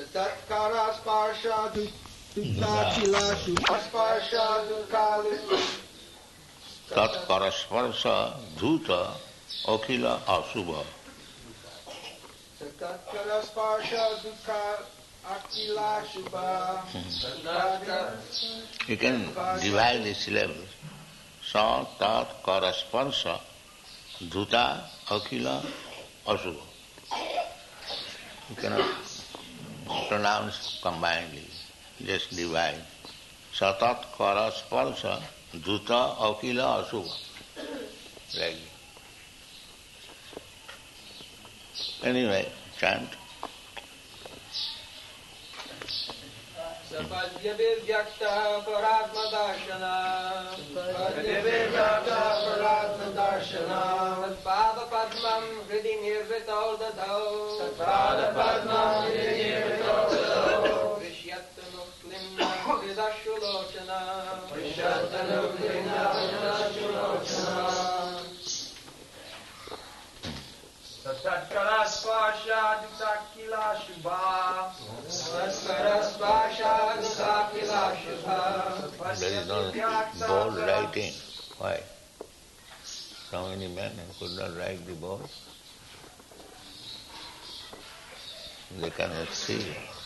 Tatkara sparsha dutta sparsha dukali. Tatkara sparsha dhuta akila asubha. Tatkara sparsha dukka akila shubha. You can divide the syllables. Sa tatkara sparsha dhuta akila asubha. You cannot pronounce combinedly, just divide. Satat kara sparsha dhuta akila asubha. Like anyway, chant. Sapadya vivyakta paratma darshana. Sapadya vivyakta paratma darshana. Pada padmam hridi nirvito dadho. Pada padmam hridi nirvito dadho. Vishyattanu klimna hridashulochana. Vishyattanu klimna hridashulochana. Tatkara sparsha dukakila shubha. Tatkara sparsha dukakila shubha. There is no bold writing. Why? So many men could not write the board. They cannot see.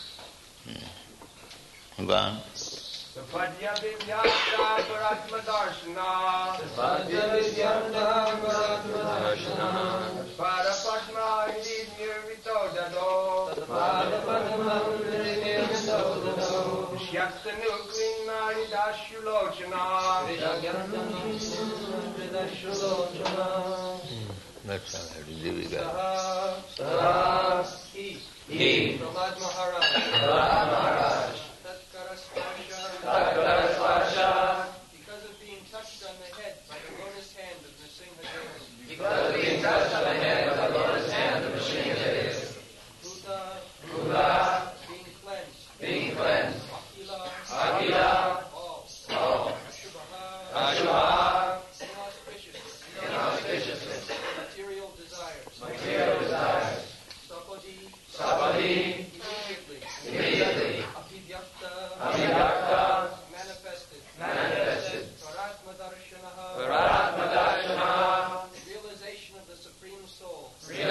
Go on. Sapadya vidyakta paratma darshana. Sapadya vidyakta paratma darshana. Parapadma hrid nirvito dado. Parapadma hrid nirvito dado. Vishyattanu klina hridashulochana. Vishyattanu klina hridashulochana. That's all right. Jivika. Saha. He. Prahlad Maharaj. Prahlad Maharaj. Tatkara sparsha. Because of being touched on the head by the lotus hand of Nrsimhadeva. Because of being touched on the head by the lotus hand of Nrsimhadeva. Bhuta. Being cleansed. Being cleansed. Akila. All. Ashubha. Inauspiciousness. Material desires. Sapadi. Immediately. Abhivyakta. Manifested. Paratma darshana. Realization of the Supreme Soul.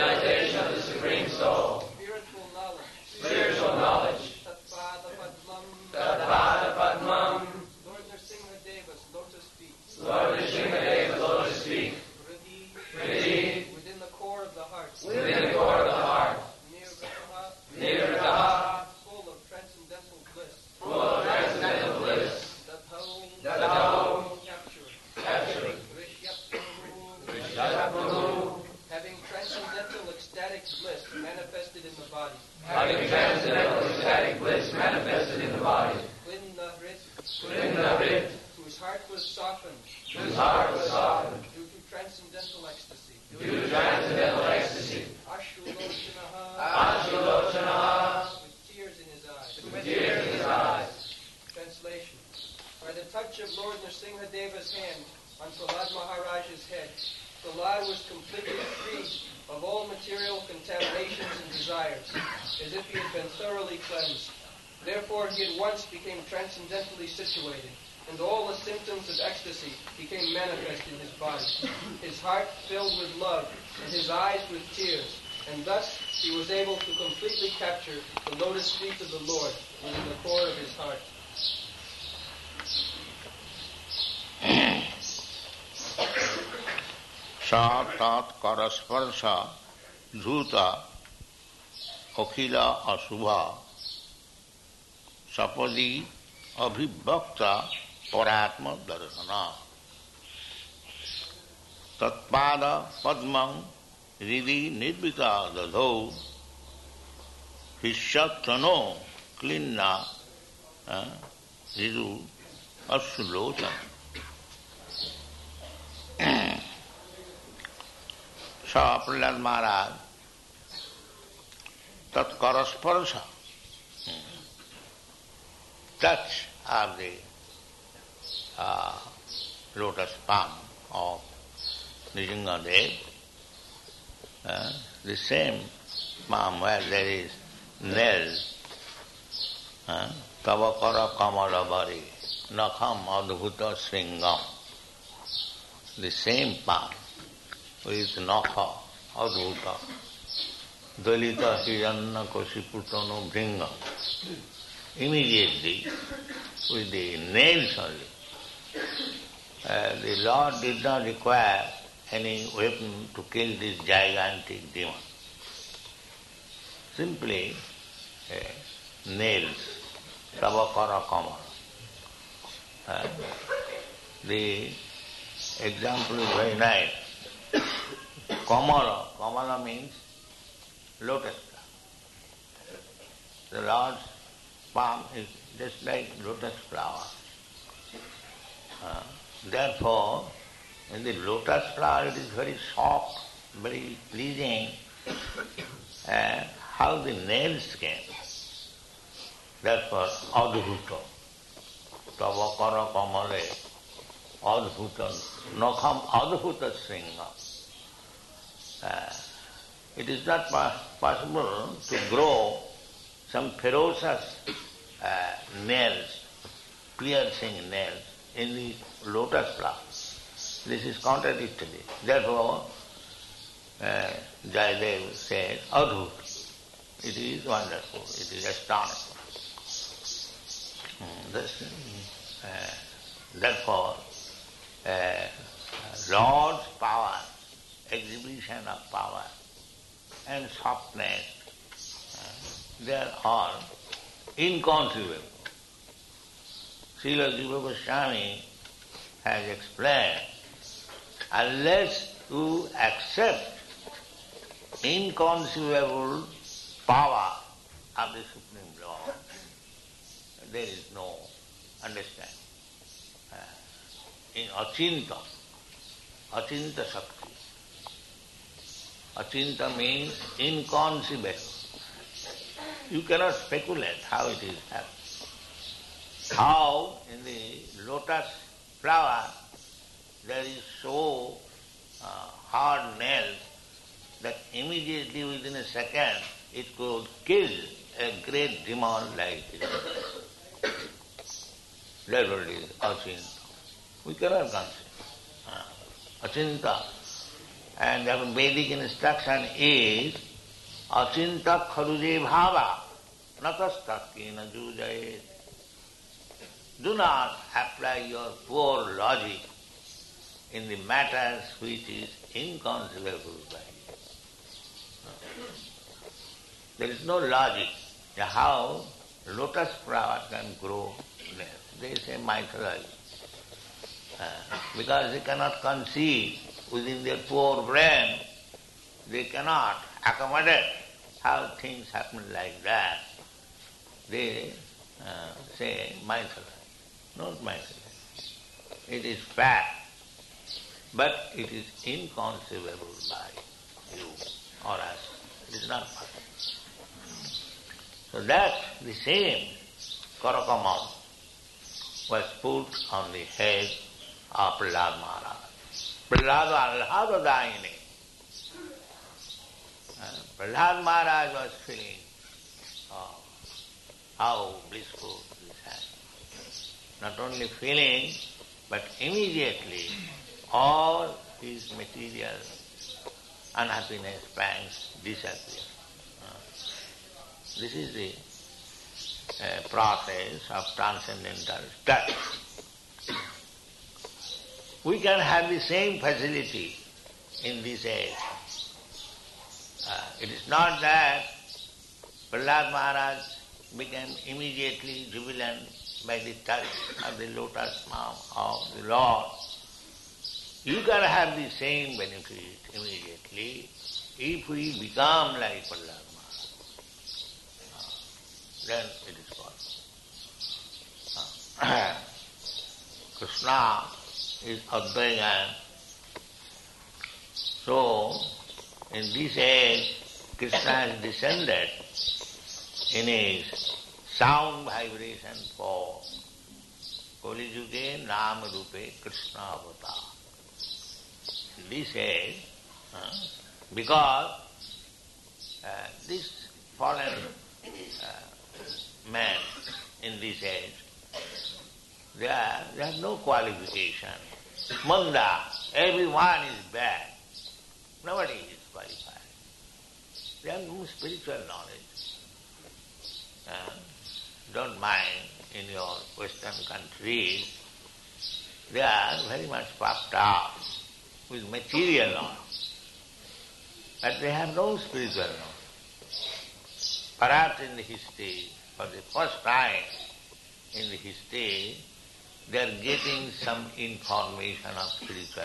Spiritual knowledge. Tatpada padmam. Lord Nrsimhadeva's lotus feet. Hridi. Within the core of the heart. Nirvritaha. Full of transcendental bliss. Dadho. Capturing. Vishyatmanu. Having transcendental ecstatic bliss manifested in the body. Klinna. Whose heart was softened. Due to transcendental ecstasy. Ashulochanaha. With tears in his eyes. Translation. By the touch of Lord Nrsimhadeva's hand on Prahlad Maharaj's head, Prahlad was completely freed of all material contaminations and desires, as if he had been thoroughly cleansed. Therefore he at once became transcendentally situated, and all the symptoms of ecstasy became manifest in his body. His heart filled with love, and his eyes with tears, and thus he was able to completely capture the lotus feet of the Lord within the core of his heart. Sa tat karasparsha dhuta akila asubha sapadi abhibhakta paratma darshana tatpada padmam hridi nirvita dadho hishattano klinna hridu ashulochana. So Prahlad Maharaj, Tatkara sparsha, touch of the lotus palm of Nrsimhadev, the same palm where there is nail Tavakara Kamalavari Nakham Adhuta Sringam. The same palm with Nakha Adhuta Dalita Hiranna Kosiputano Bringa. Immediately, with the nails only, the Lord did not require any weapon to kill this gigantic demon. Simply nails, Tavakara Kamala. The example is very nice. Kamala means lotus flower. The Lord's palm is just like lotus flower. Therefore, in the lotus flower it is very soft, very pleasing. How the nails came. Therefore, Adhuta. Tavakara Kamale Adhuta. Nakham Adhuta Sringa. It is not possible to grow some ferocious nails, piercing nails in the lotus flower. This is contradictory. Therefore, Jayadev says, Adhut. It is wonderful, it is astonishing. Therefore, Lord's power, exhibition of power and softness, they are all inconceivable. Srila Jiva Goswami has explained, unless you accept inconceivable power of the Supreme Lord, there is no understanding. In Achinta Shakti. Achinta means inconceivable. You cannot speculate how it is happening. How in the lotus flower there is so hard nails that immediately within a second it could kill a great demon like this. That is Achinta. We cannot conceive. Achinta. And the Vedic instruction is Achinta kharuje bhava natastakina jujayet. Do not apply your poor logic in the matters which is inconceivable by you. There is no logic how lotus flower can grow there. They say mythology. Because they cannot conceive within their poor brain, they cannot accommodate how things happen like that. They say mythology. Not mythology. It is fact, but it is inconceivable by you or us. It is not possible. So that the same Karakamam was put on the head of Prahlad Maharaj. Prahlad Alhadadayini. Prahlad Maharaj was feeling how blissful this has. Not only feeling, but immediately all his material unhappiness, pangs disappear. This is the process of transcendental touch. We can have the same facility in this age. It is not that Prahlad Maharaj became immediately jubilant by the touch of the lotus palm of the Lord. You can have the same benefit immediately if we become like Prahlad Maharaj. Then it is possible. Krishna is Advaigan. So, in this age, Krishna has descended in his sound vibration form. Kali Yuge Nam Rupe Krishna Avatar. In this age, because this fallen man in this age, they have no qualification. Manda, everyone is bad. Nobody is qualified. They have no spiritual knowledge. Don't mind, in your Western countries, they are very much puffed up with material knowledge, but they have no spiritual knowledge. Perhaps in the history, for the first time in the history, they are getting some information of spiritual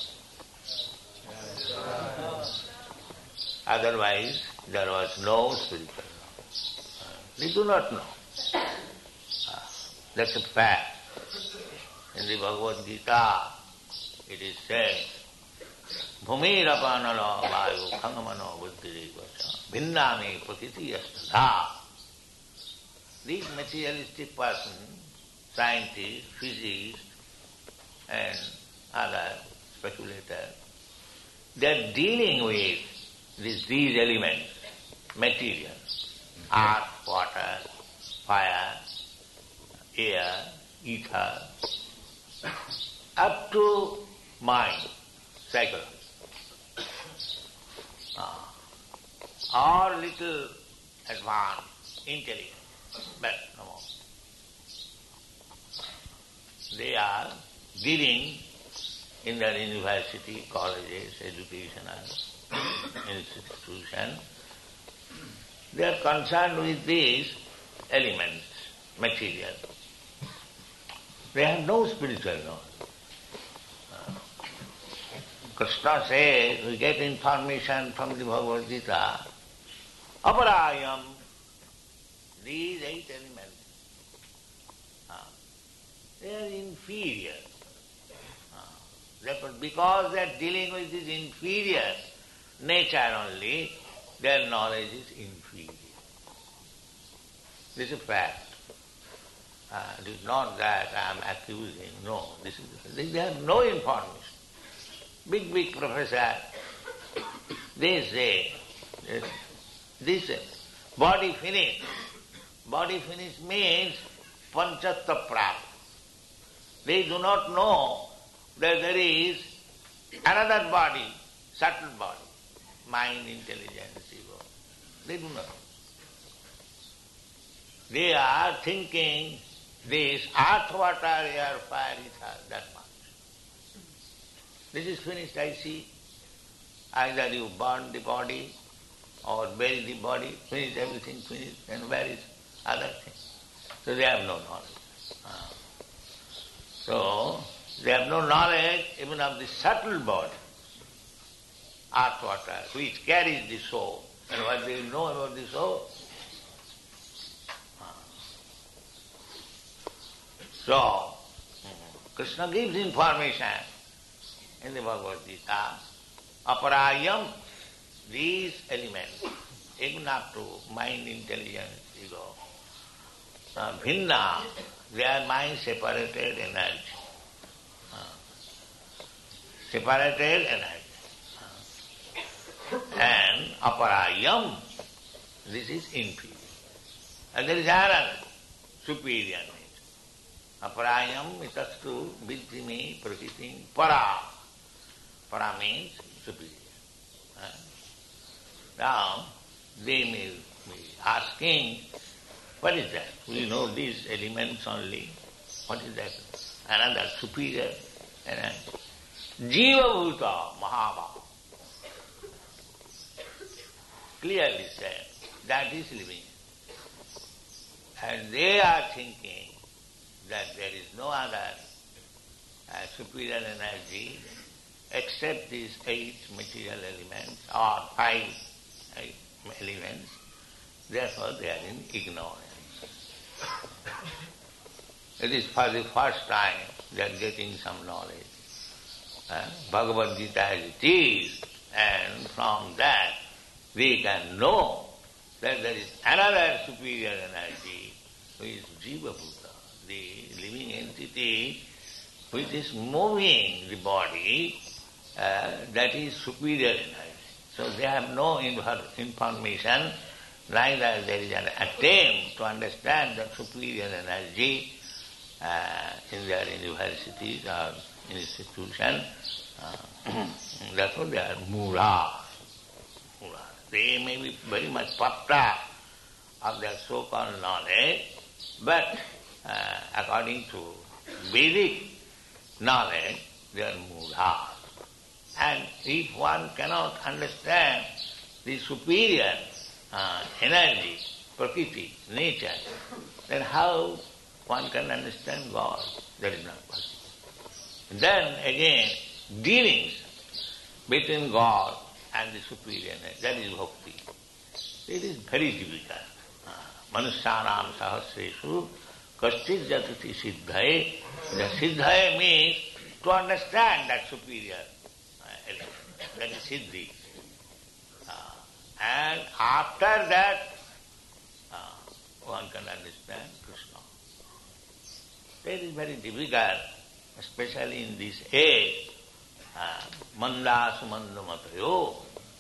knowledge. Otherwise, there was no spiritual knowledge. They do not know. That's a fact. In the Bhagavad Gita, it is said, Bhumirapānalo vāyu khangamano buddhirīvaca bhinnāmi prakriti yastadha. These materialistic persons, scientists, physicists, and other speculators, they are dealing with these elements, material, earth, water, fire, air, ether, up to mind, psychology, or little advanced intelligence, but no more. They are dealing in their university, colleges, educational institutions. They are concerned with these elements, material. They have no spiritual knowledge. Krishna says, we get information from the Bhagavad Gita, aparayam, these 8 elements, they are inferior. Therefore, because they are dealing with this inferior nature only, their knowledge is inferior. This is a fact. It is not that I am accusing, no. They have no information. Big professor, they say, this body finish. Body finish means panchatta prap. They do not know that there is another body, subtle body, mind, intelligence, ego. They do not know. They are thinking this earth, water, air, fire, ether, that much. This is finished, I see. Either you burn the body or bury the body, finish everything, finished, and where is other thing? So they have no knowledge. So they have no knowledge even of the subtle body, earth, water, which carries the soul. And what they know about the soul? So, Krishna gives information in the Bhagavad Gita, aparayam, these elements, even up to mind, intelligence, ego, bhinna, they are mind-separated energy. Separated energy. And aparayam, this is inferior. And there is another superior nature. Aparayam itastu vidhimi prakritim para. Para means superior. Now, they may be asking, what is that? We know these elements only. What is that? Another superior energy. Jiva bhuta mahabhava. Clearly said, that is living. And they are thinking that there is no other superior energy except these 8 material elements or 5 elements. Therefore they are in ignorance. It is for the first time they are getting some knowledge. Bhagavad Gita as it is, and from that they can know that there is another superior energy which is Jiva Bhuta, the living entity which is moving the body, that is superior energy. So they have no information neither there is an attempt to understand the superior energy in their universities or institutions. Therefore they are muras. They may be very much puffed up of their so-called knowledge, but according to Vedic knowledge, they are muras. And if one cannot understand the superior energy, prakriti, nature, then how one can understand God? That is not possible. Then again, dealings between God and the superior nature, that is bhakti. It is very difficult. Manusyanam sahasreshu kaschit jatati siddhaye. The siddhaye means to understand that superior element, that is siddhi. And after that, one can understand Krishna. That is very difficult, especially in this age. Manda sumanda matayo.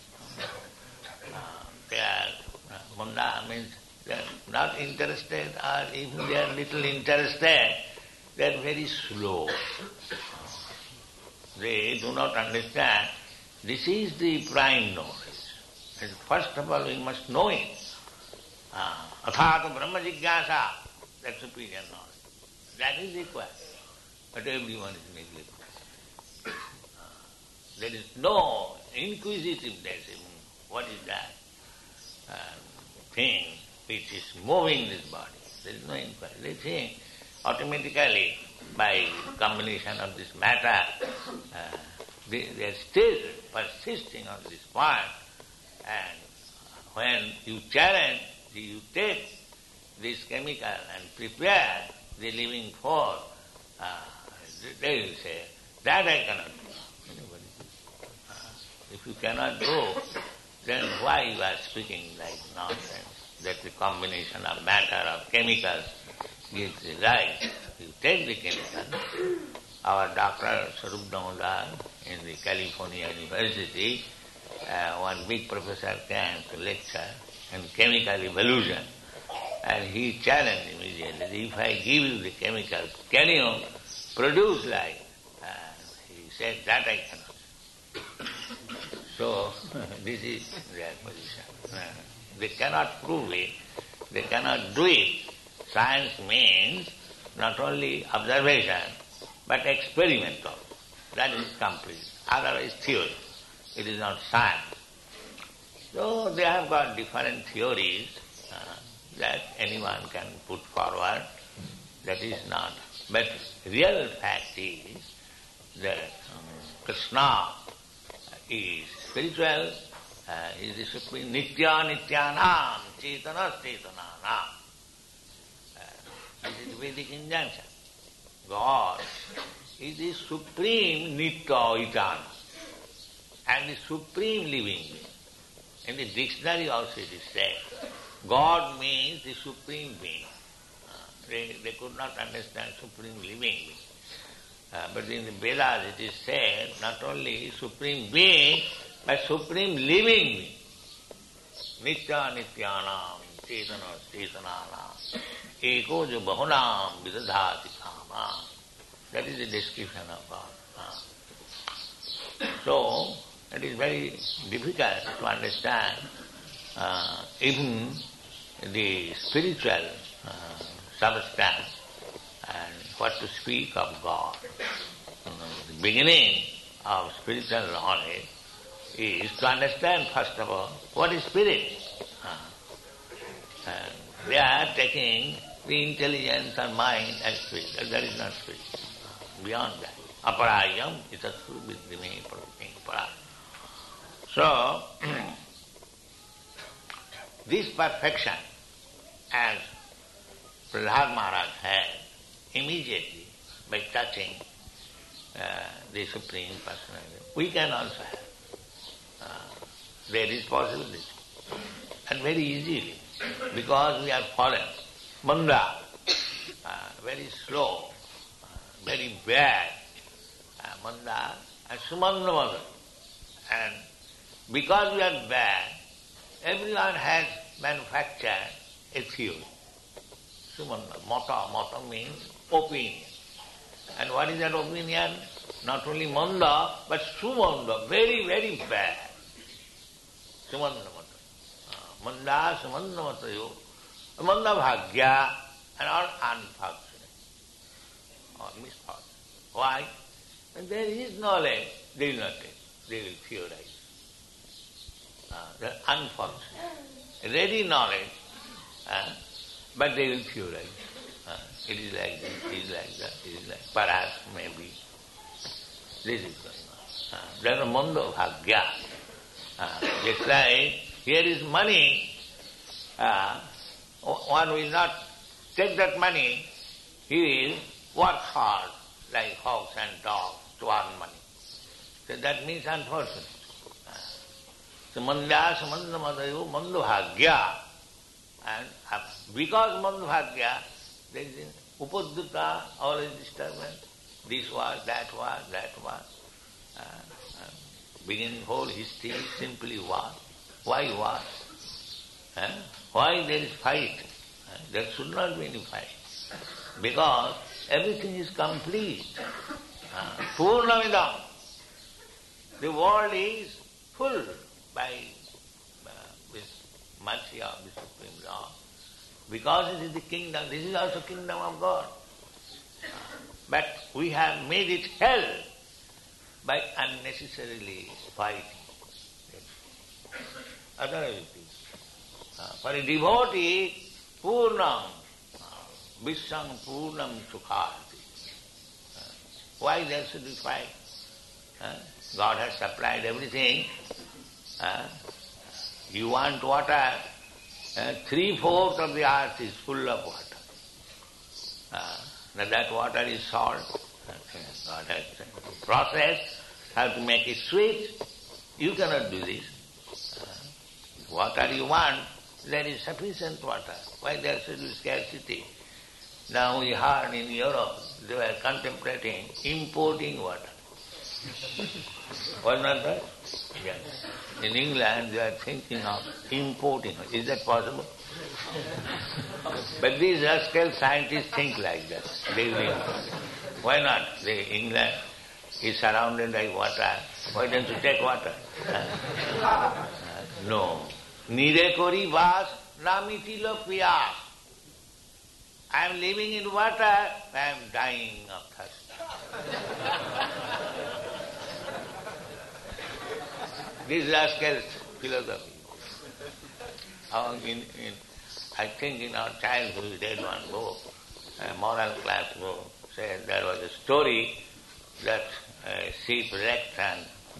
Manda means they are not interested, or even they are little interested, they are very slow. They do not understand. This is the prime knowledge. And first of all, we must know it. Athāta brahma jigyāsa, that superior knowledge. That is required. But everyone is neglected. There is no inquisitiveness in what is that thing which is moving this body. There is no inquiry. They think automatically by combination of this matter, they are still persisting on this point. And when you challenge, you take this chemical and prepare the living force, they will say, that I cannot do. If you cannot do, then why you are speaking like nonsense? That the combination of matter, of chemicals gives the rise. You take the chemical. Our Dr. Sarup Damodar in the California University, one big professor came to lecture on chemical evolution, and he challenged immediately, if I give you the chemicals, can you produce life? He said, that I cannot. So, this is their position. They cannot prove it, they cannot do it. Science means not only observation, but experimental. That is complete. Otherwise theory. It is not science. So they have got different theories that anyone can put forward. That is not. But real fact is that Krishna is spiritual, is the supreme nitya nityanam, cetana cetananam. This is the Vedic injunction. God is the supreme nitya etana and the supreme living being. In the dictionary also it is said, God means the supreme being. They could not understand supreme living being. But in the Vedas it is said, not only supreme being, but supreme living being. Nitya nityanam, cetana cetananam, eko jo bahunam vidadhati kama. That is the description of God. So, it is very difficult to understand even the spiritual substance and what to speak of God. The beginning of spiritual knowledge is to understand first of all what is spirit. And they are taking the intelligence and mind as spirit. That is not spirit. Beyond that. Aparayam itatsu viddhime parayam. So, this perfection, as Prahlad Maharaj had immediately by touching the Supreme Personality, we can also have. There is possibility. And very easily, because we are fallen. Manda, very slow, very bad. Manda and Sumandamata. And because we are bad, everyone has manufacture a theory. Sumanda, mata means opinion. And what is that opinion? Not only manda, but sumanda, very, very bad. Sumanda mata. Manda, sumanda matayo. Manda bhagya, and all unfortunate, or misfortune. Why? When there is knowledge, they will not take. They will theorize. They are unfortunate. Ready knowledge, but they will theorize. It is like this, it is like that, it is like perhaps, maybe. This is going on. There is manda bhagya. Just like here is money, one will not take that money, he will work hard like hogs and dogs to earn money. So that means unfortunate. So manda madayo manda bhagya. And because manda bhagya, there is upadduta, always disturbance. This was, that was, that was. Beginning whole history simply was. Why was? Why there is fight? There should not be any fight. Because everything is complete. Purnamidam. The world is full by this mercy of the Supreme Lord. Because it is the kingdom, this is also kingdom of God. But we have made it hell by unnecessarily fighting. Otherwise it is. For a devotee, Purnam, Vishang Purnam Sukhati. Why there should be fight? God has supplied everything. You want water, 3/4 of the earth is full of water. Now that water is salt. God has processed how to make it sweet. You cannot do this. Water you want, there is sufficient water. Why there should be scarcity? Now we heard in Europe, they were contemplating importing water. Was not that? Yes. In England, they are thinking of importing. Is that possible? But these rascal scientists think like that. They will. Why not? England is surrounded by water. Why don't you take water? No. Nire kori vas namitilo piyas. I am living in water, I am dying of thirst. This rascal philosophy. I think in our childhood we read one book, a moral class book, said there was a story that a ship wrecked and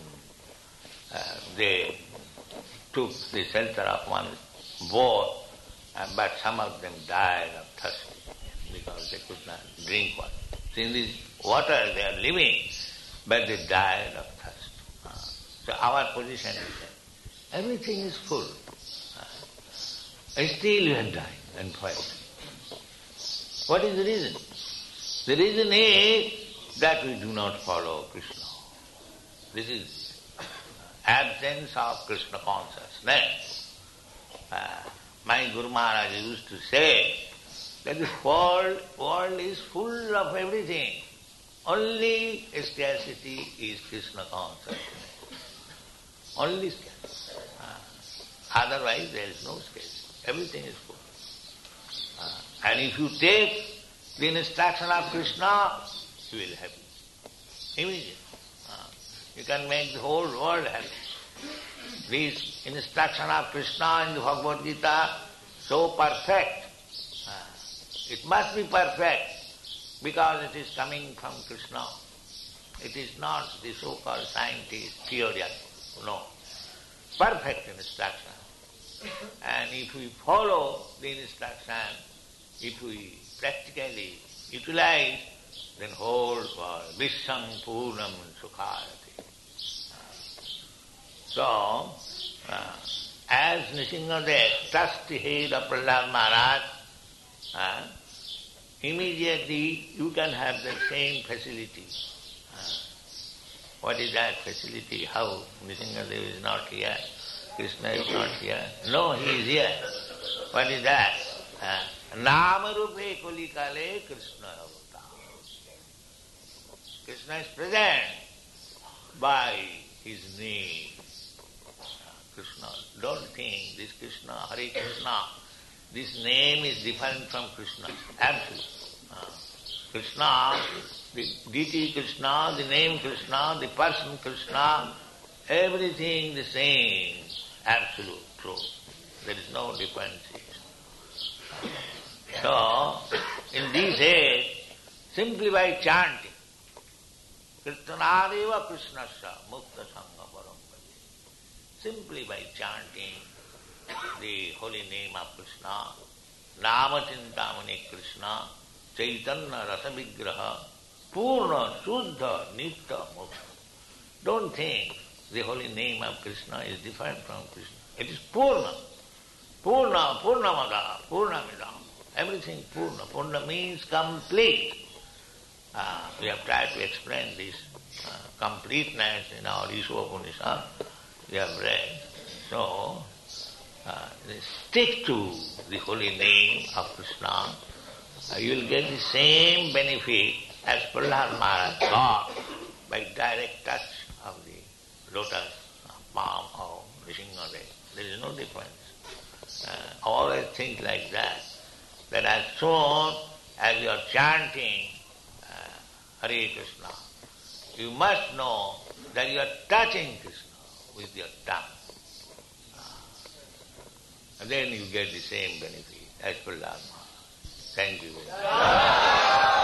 they took the shelter of one boat, but some of them died of thirst because they could not drink water. So in this water they are living, but they died of thirst. So our position is that everything is full. And still we are dying and fighting. What is the reason? The reason is that we do not follow Krishna. This is absence of Krishna consciousness. My Guru Maharaj used to say that this world is full of everything. Only scarcity is Krishna consciousness. Only scarcity. Otherwise there is no scarcity. Everything is full. And if you take the instruction of Krishna, you will happy. Immediately. You can make the whole world happy. This instruction of Krishna in the Bhagavad Gita, so perfect. It must be perfect because it is coming from Krishna. It is not the so-called scientist theory. No. Perfect instruction. And if we follow the instruction, if we practically utilize, then whole world, Vishang Purnam Sukhayati. So, as Nrsimhadev touched the head of Prahlad Maharaj, immediately you can have the same facility. What is that facility? How? Nrsimhadev is not here. Krishna is not here. No, he is here. What is that? Namarupe kulikale Krishna avata. Krishna is present by his name. Krishna. Don't think this Krishna, Hare Krishna, this name is different from Krishna. Absolutely. Krishna, the deity Krishna, the name Krishna, the person Krishna, everything the same, absolute truth. There is no differentiation. So, in this age, simply by chanting, Kirtanadeva Krishnasya Mukta Sangha Parampati, simply by chanting the holy name of Krishna, Nama Chintamani Krishna, Chaitanya Rasa Vigraha, Purna, Shuddha, Nitya, Mukta. Don't think the holy name of Krishna is different from Krishna. It is Purna. Purna, Purnamada, Purnamidam. Everything Purna. Purna means complete. We have tried to explain this completeness in our Ishopanishad. We have read. So, stick to the holy name of Krishna. You will get the same benefit as Prahlad Maharaj got by direct touch of the lotus palm of Nrsimhadev. There is no difference. Always think like that. That as soon as you are chanting Hare Krishna, you must know that you are touching Krishna with your tongue. And then you get the same benefit as Prahlad Maharaj. Thank you very much.